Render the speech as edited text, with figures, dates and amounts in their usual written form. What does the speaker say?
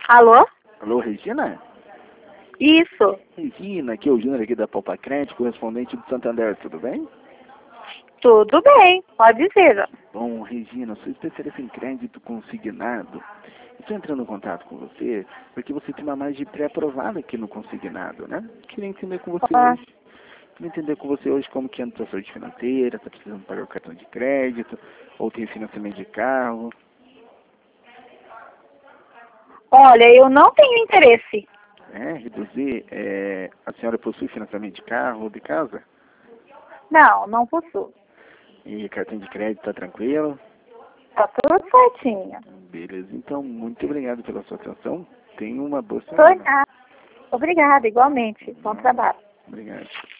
Alô? Alô, Regina? Isso. Regina, aqui é o Júnior aqui da Poupa Crédito, correspondente do Santander, tudo bem? Tudo bem, pode dizer. Bom, Regina, sou especialista em crédito consignado. Estou entrando em contato com você porque você tem uma margem pré-aprovada aqui no consignado, né? Queria entender com você Ah, hoje. Queria entender com você hoje como que anda a sua saúde financeira, está precisando pagar o cartão de crédito, ou tem financiamento de carro. olha, eu não tenho interesse. Reduzir, a senhora possui financiamento de carro ou de casa? Não, não possuo. E cartão de crédito está tranquilo? Tá tudo certinho. Beleza, então, muito obrigado pela sua atenção. Tenha uma boa Foi semana. nada. Obrigada, igualmente. Bom trabalho. Obrigado.